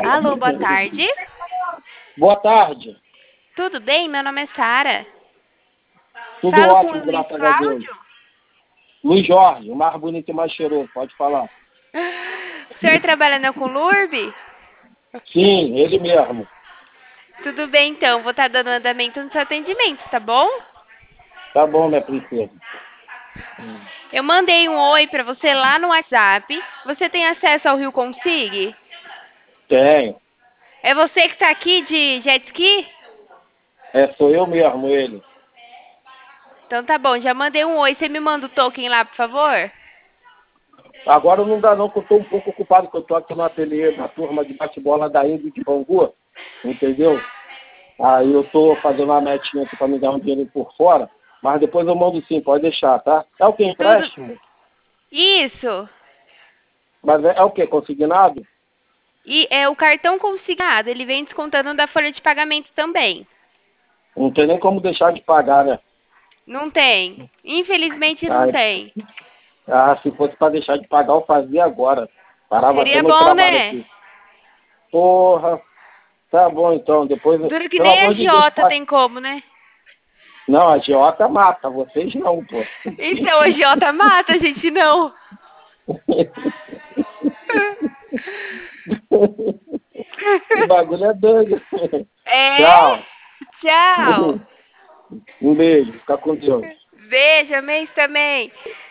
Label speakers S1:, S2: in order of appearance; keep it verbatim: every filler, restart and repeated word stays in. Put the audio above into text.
S1: Alô, boa tarde.
S2: Boa tarde.
S1: Tudo bem? Meu nome é Sara.
S2: Tudo
S1: Falo com
S2: ótimo,
S1: o Luiz
S2: graças a Deus.
S1: Cláudio.
S2: Luiz Jorge, o mais bonito e mais cheiroso, pode falar.
S1: O senhor trabalha na Conlurb?
S2: Sim, ele mesmo.
S1: Tudo bem, então. Vou estar dando andamento no seu atendimento, tá bom?
S2: Tá bom, minha princesa.
S1: Eu mandei um oi pra você lá no WhatsApp. Você tem acesso ao Rio Consig?
S2: Tenho.
S1: É você que tá aqui de jet ski?
S2: É, sou eu mesmo, ele.
S1: Então tá bom, já mandei um oi. Você me manda o token lá, por favor?
S2: Agora não dá não, que eu tô um pouco ocupado, que eu tô aqui no ateliê da turma de bate-bola da Índia de Bangu, entendeu? Aí eu tô fazendo uma metinha aqui pra me dar um dinheiro por fora, mas depois eu mando sim, pode deixar, tá? É o que,
S1: Tudo.
S2: empréstimo?
S1: Isso.
S2: Mas é, é o que, consignado?
S1: E é o cartão consignado. Ele vem descontando da folha de pagamento também.
S2: Não tem nem como deixar de pagar, né?
S1: Não tem. Infelizmente não
S2: Ai,
S1: tem.
S2: ah, se fosse para deixar de pagar, eu fazia agora. Parava até
S1: Seria
S2: meu
S1: bom,
S2: trabalho
S1: né?
S2: aqui. Porra, tá bom então. Depois,
S1: Duro que
S2: pelo
S1: nem a
S2: amor de Deus,
S1: Jota
S2: pai.
S1: tem como, né?
S2: Não, a Giota mata, vocês não, pô.
S1: Então a Jota mata, a gente não.
S2: O bagulho é doido.
S1: É?
S2: Tchau.
S1: Tchau.
S2: Um beijo, fica com Deus.
S1: Beijo, amém também.